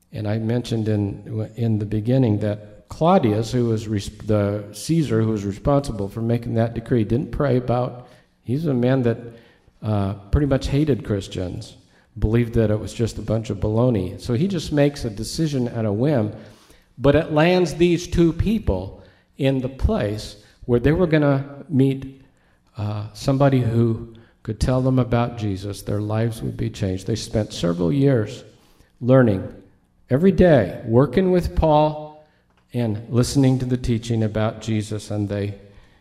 And I mentioned in the beginning that Claudius, who was the Caesar who was responsible for making that decree, didn't pray about. He's a man that pretty much hated Christians, believed that it was just a bunch of baloney. So he just makes a decision at a whim, but it lands these two people in the place where they were going to meet somebody who could tell them about Jesus. Their lives would be changed. They spent several years learning every day, working with Paul and listening to the teaching about Jesus. And the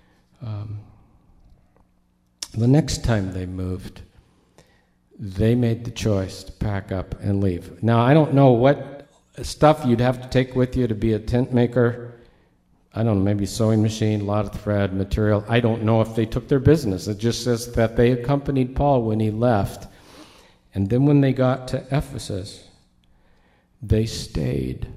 next time they moved, they made the choice to pack up and leave. Now, I don't know what stuff you'd have to take with you to be a tent maker. I don't know, maybe sewing machine, a lot of thread, material. I don't know if they took their business. It just says that they accompanied Paul when he left. And then when they got to Ephesus, they stayed.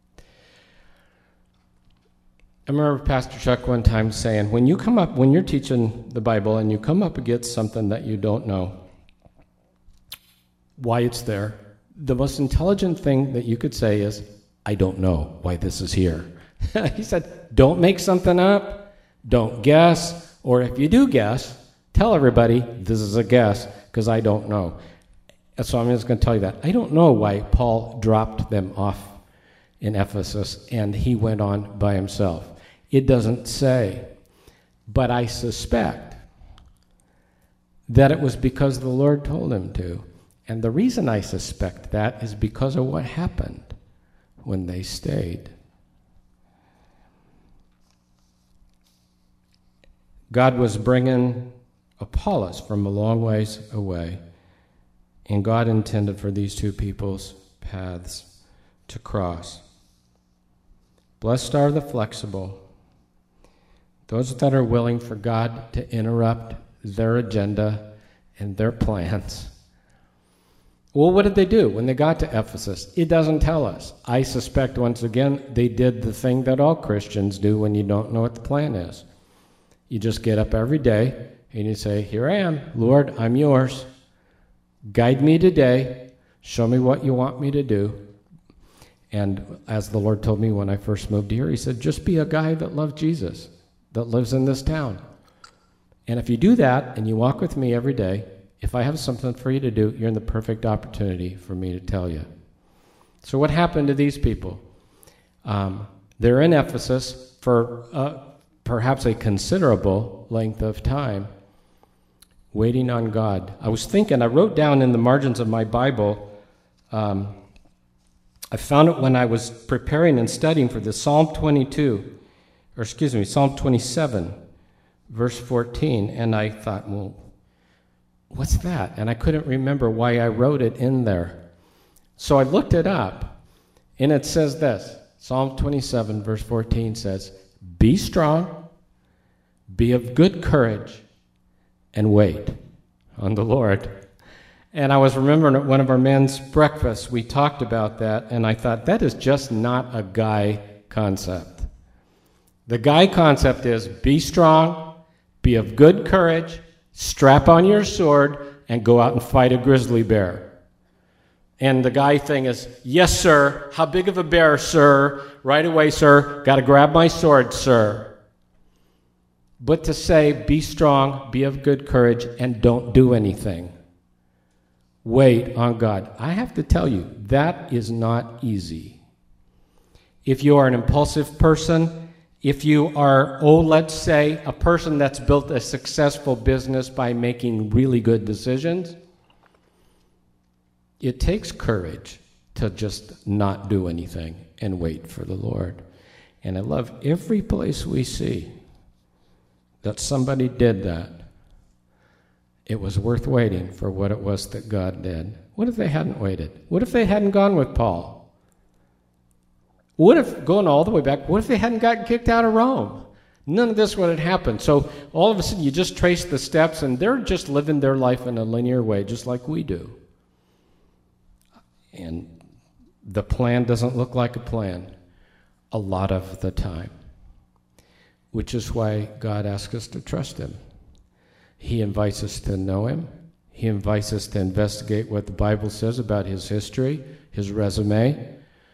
I remember Pastor Chuck one time saying, when you're teaching the Bible and you come up against something that you don't know why it's there, the most intelligent thing that you could say is, I don't know why this is here. He said, don't make something up, don't guess, or if you do guess, tell everybody this is a guess, because I don't know. So I'm just going to tell you that. I don't know why Paul dropped them off in Ephesus and he went on by himself. It doesn't say, but I suspect that it was because the Lord told him to. And the reason I suspect that is because of what happened when they stayed. God was bringing Apollos from a long ways away, and God intended for these two people's paths to cross. Blessed are the flexible, those that are willing for God to interrupt their agenda and their plans. Well, what did they do when they got to Ephesus? It doesn't tell us. I suspect, once again, they did the thing that all Christians do when you don't know what the plan is. You just get up every day and you say, here I am, Lord, I'm yours. Guide me today. Show me what you want me to do. And as the Lord told me when I first moved here, he said, just be a guy that loves Jesus, that lives in this town. And if you do that and you walk with me every day, if I have something for you to do, you're in the perfect opportunity for me to tell you. So what happened to these people? They're in Ephesus for perhaps a considerable length of time, waiting on God. I was thinking, I wrote down in the margins of my Bible, I found it when I was preparing and studying for this, Psalm 27, verse 14, and I thought, well, what's that? And I couldn't remember why I wrote it in there. So I looked it up, and it says this, Psalm 27, verse 14 says, be strong, be of good courage, and wait on the Lord. And I was remembering at one of our men's breakfasts, we talked about that, and I thought, that is just not a guy concept. The guy concept is be strong, be of good courage, strap on your sword, and go out and fight a grizzly bear. And the guy thing is, yes, sir. How big of a bear, sir? Right away, sir. Got to grab my sword, sir. But to say, be strong, be of good courage, and don't do anything. Wait on God. I have to tell you, that is not easy. If you are an impulsive person, if you are, let's say, a person that's built a successful business by making really good decisions, it takes courage to just not do anything and wait for the Lord. And I love every place we see that somebody did that. It was worth waiting for what it was that God did. What if they hadn't waited? What if they hadn't gone with Paul? What if, going all the way back, what if they hadn't gotten kicked out of Rome? None of this would have happened. So all of a sudden you just trace the steps and they're just living their life in a linear way, just like we do. And the plan doesn't look like a plan a lot of the time, which is why God asks us to trust him. He invites us to know him. He invites us to investigate what the Bible says about his history, his resume,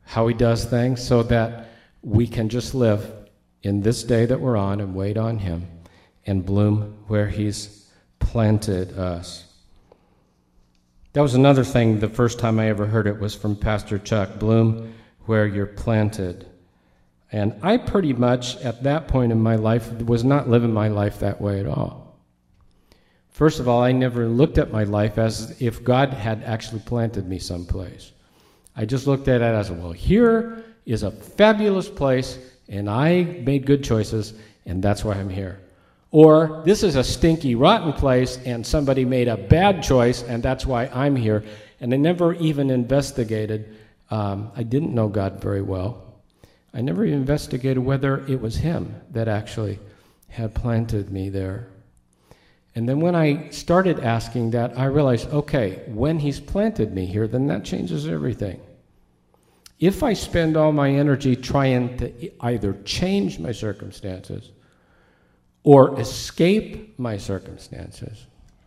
how he does things so that we can just live in this day that we're on and wait on him and bloom where he's planted us. That was another thing, the first time I ever heard it was from Pastor Chuck, bloom where you're planted. And I pretty much, at that point in my life, was not living my life that way at all. First of all, I never looked at my life as if God had actually planted me someplace. I just looked at it as, well, here is a fabulous place, and I made good choices, and that's why I'm here. Or, this is a stinky, rotten place, and somebody made a bad choice, and that's why I'm here. And I never even investigated. I didn't know God very well. I never even investigated whether it was him that actually had planted me there. And then when I started asking that, I realized, okay, when he's planted me here, then that changes everything. If I spend all my energy trying to either change my circumstances or escape my circumstances,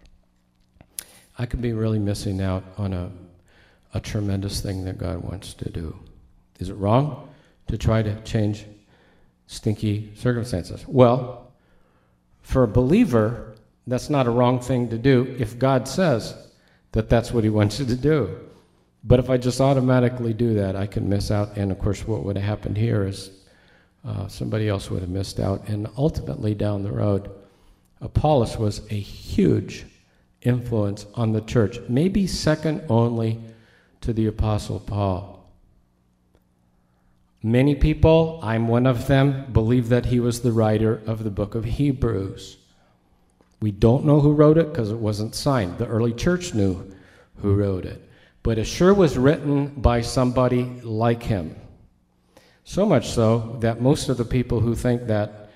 I could be really missing out on a tremendous thing that God wants to do. Is it wrong to try to change stinky circumstances? Well, for a believer, that's not a wrong thing to do if God says that that's what he wants you to do. But if I just automatically do that, I can miss out. And of course, what would have happened here is somebody else would have missed out. And ultimately, down the road, Apollos was a huge influence on the church, maybe second only to the Apostle Paul. Many people, I'm one of them, believe that he was the writer of the book of Hebrews. We don't know who wrote it because it wasn't signed. The early church knew who wrote it. But it sure was written by somebody like him. So much so that most of the people who think that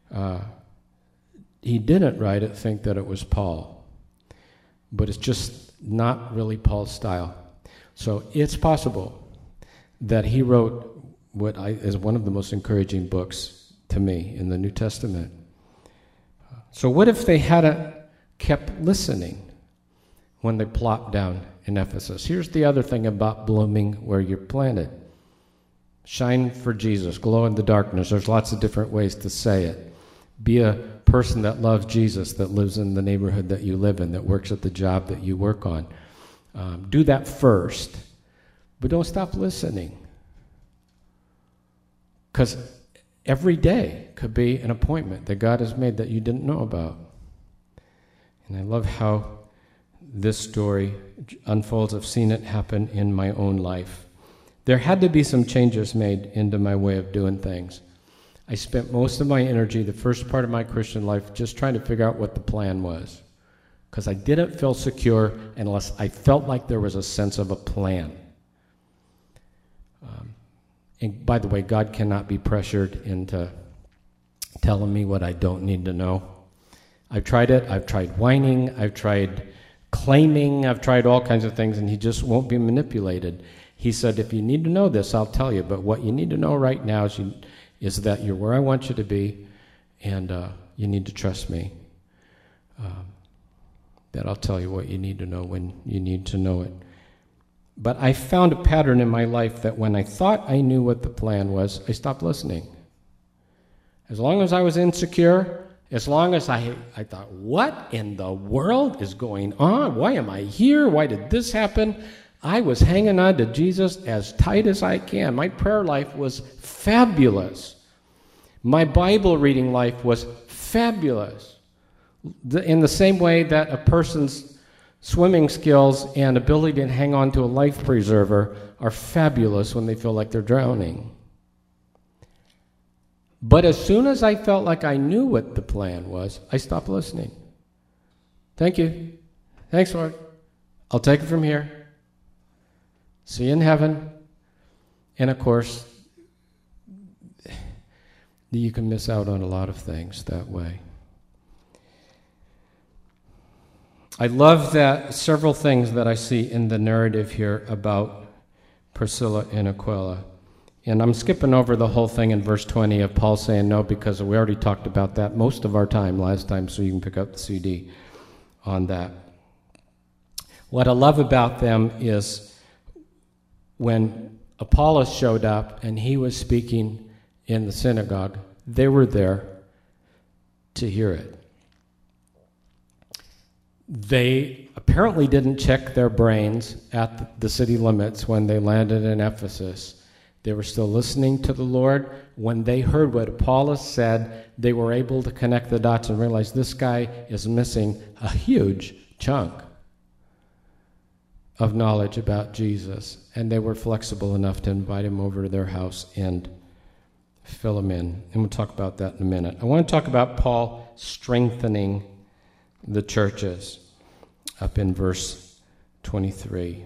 he didn't write it think that it was Paul. But it's just not really Paul's style. So it's possible that he wrote what is one of the most encouraging books to me in the New Testament. So what if they hadn't kept listening when they plopped down in Ephesus? Here's the other thing about blooming where you're planted. Shine for Jesus, glow in the darkness. There's lots of different ways to say it. Be a person that loves Jesus, that lives in the neighborhood that you live in, that works at the job that you work on. Do that first, but don't stop listening. Because every day could be an appointment that God has made that you didn't know about. And I love how this story unfolds. I've seen it happen in my own life. There had to be some changes made into my way of doing things. I spent most of my energy, the first part of my Christian life, just trying to figure out what the plan was. Because I didn't feel secure unless I felt like there was a sense of a plan. And by the way, God cannot be pressured into telling me what I don't need to know. I've tried it. I've tried whining. I've tried claiming. I've tried all kinds of things, and he just won't be manipulated. He said, if you need to know this, I'll tell you. But what you need to know right now is that you're where I want you to be, and you need to trust me. That I'll tell you what you need to know when you need to know it. But I found a pattern in my life that when I thought I knew what the plan was, I stopped listening. As long as I was insecure, as long as I thought, what in the world is going on? Why am I here? Why did this happen? I was hanging on to Jesus as tight as I can. My prayer life was fabulous. My Bible reading life was fabulous. In the same way that a person's swimming skills and ability to hang on to a life preserver are fabulous when they feel like they're drowning. But as soon as I felt like I knew what the plan was, I stopped listening. Thank you. Thanks, Lord. I'll take it from here. See you in heaven. And of course, you can miss out on a lot of things that way. I love that several things that I see in the narrative here about Priscilla and Aquila. And I'm skipping over the whole thing in verse 20 of Paul saying no, because we already talked about that most of our time last time, so you can pick up the CD on that. What I love about them is when Apollos showed up, and he was speaking in the synagogue. They were there to hear it. They apparently didn't check their brains at the city limits when they landed in Ephesus. They were still listening to the Lord. When they heard what Apollos said, they were able to connect the dots and realize this guy is missing a huge chunk of knowledge about Jesus. And they were flexible enough to invite him over to their house and fill him in. And we'll talk about that in a minute. I want to talk about Paul strengthening the churches up in verse 23.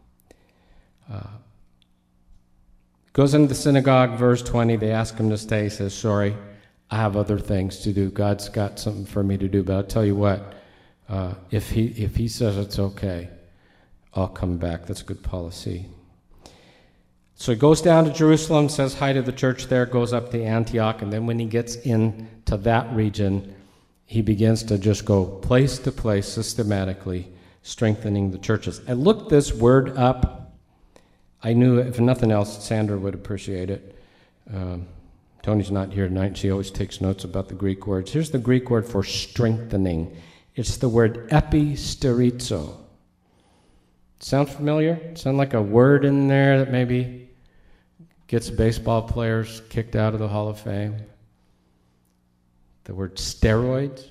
Goes into the synagogue, verse 20. They ask him to stay. He says, sorry, I have other things to do. God's got something for me to do. But I'll tell you what, if he says it's okay, I'll come back. That's good policy. So he goes down to Jerusalem, says hi to the church there, goes up to Antioch, and then when he gets into that region, he begins to just go place to place systematically, strengthening the churches. I looked this word up. I knew, if nothing else, Sandra would appreciate it. Tony's not here tonight. She always takes notes about the Greek words. Here's the Greek word for strengthening. It's the word episterizo. Sound familiar? Sound like a word in there that maybe gets baseball players kicked out of the Hall of Fame? The word steroids.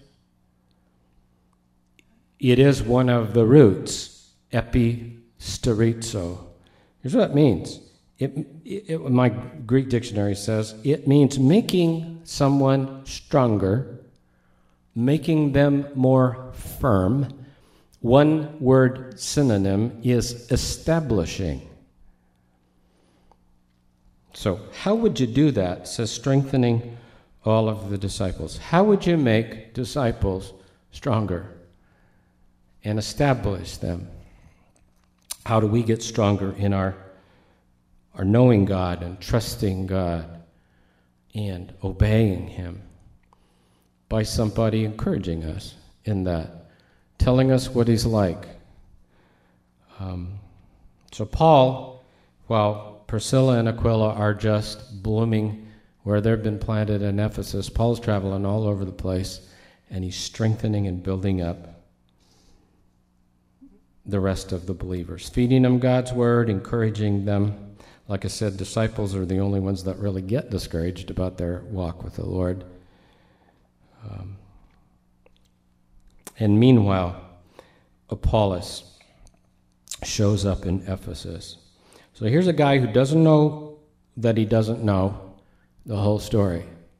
It is one of the roots, episterizo. Here's what it means. My Greek dictionary says it means making someone stronger, making them more firm. One word synonym is establishing. So how would you do that? It says strengthening all of the disciples. How would you make disciples stronger and establish them? How do we get stronger in our knowing God and trusting God and obeying him? By somebody encouraging us in that, telling us what he's like. So Paul, while Priscilla and Aquila are just blooming where they've been planted in Ephesus, Paul's traveling all over the place, and he's strengthening and building up the rest of the believers, feeding them God's word, encouraging them. Like I said, disciples are the only ones that really get discouraged about their walk with the Lord. And meanwhile, Apollos shows up in Ephesus. So here's a guy who doesn't know that he doesn't know the whole story.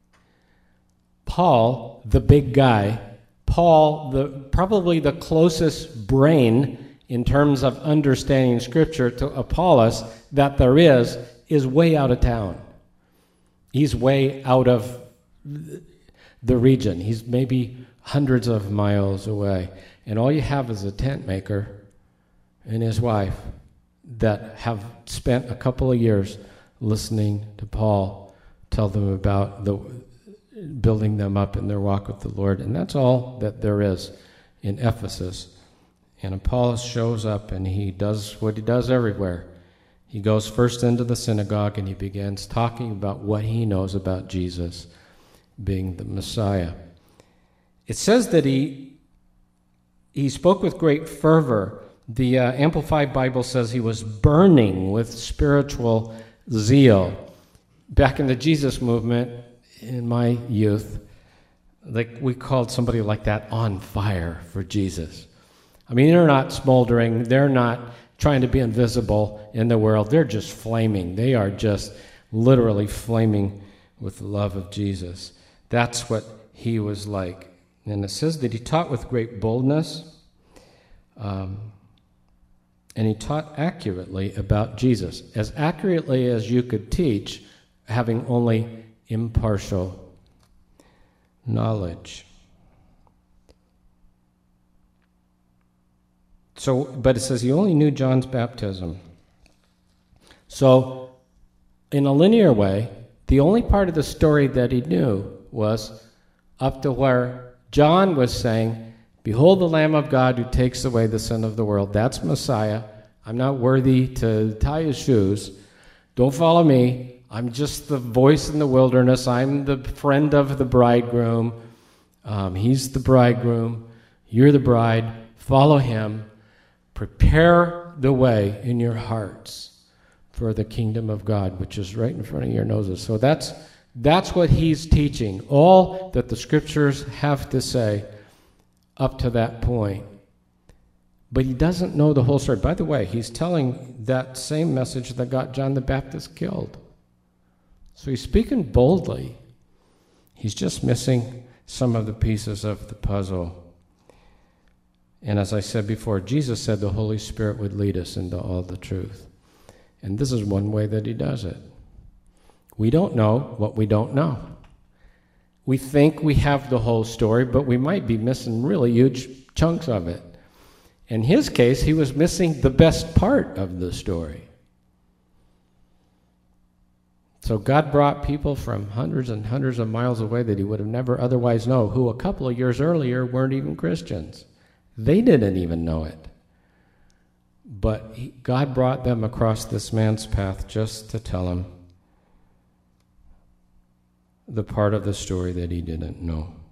Paul, the big guy, Paul, probably the closest brain in terms of understanding Scripture to Apollos that there is way out of town. He's way out of the region. He's maybe hundreds of miles away. And all you have is a tent maker and his wife that have spent a couple of years listening to Paul tell them about building them up in their walk with the Lord. And that's all that there is in Ephesus. And Apollos shows up and he does what he does everywhere. He goes first into the synagogue and he begins talking about what he knows about Jesus being the Messiah. It says that he spoke with great fervor. The Amplified Bible says he was burning with spiritual zeal. Back in the Jesus movement, in my youth, we called somebody like that on fire for Jesus. I mean, they're not smoldering. They're not trying to be invisible in the world. They're just flaming. They are just literally flaming with the love of Jesus. That's what he was like. And it says that he taught with great boldness, and he taught accurately about Jesus, as accurately as you could teach, having only impartial knowledge. But it says he only knew John's baptism. So, in a linear way, the only part of the story that he knew was up to where John was saying, "Behold the Lamb of God who takes away the sin of the world." That's Messiah. I'm not worthy to tie his shoes. Don't follow me. I'm just the voice in the wilderness. I'm the friend of the bridegroom. He's the bridegroom. You're the bride. Follow him. Prepare the way in your hearts for the kingdom of God, which is right in front of your noses. So that's what he's teaching. All that the scriptures have to say up to that point. But he doesn't know the whole story. By the way, he's telling that same message that got John the Baptist killed. So he's speaking boldly. He's just missing some of the pieces of the puzzle. And as I said before, Jesus said the Holy Spirit would lead us into all the truth. And this is one way that he does it. We don't know what we don't know. We think we have the whole story, but we might be missing really huge chunks of it. In his case, he was missing the best part of the story. So God brought people from hundreds and hundreds of miles away that he would have never otherwise known, who a couple of years earlier weren't even Christians. They didn't even know it. But God brought them across this man's path just to tell him the part of the story that he didn't know.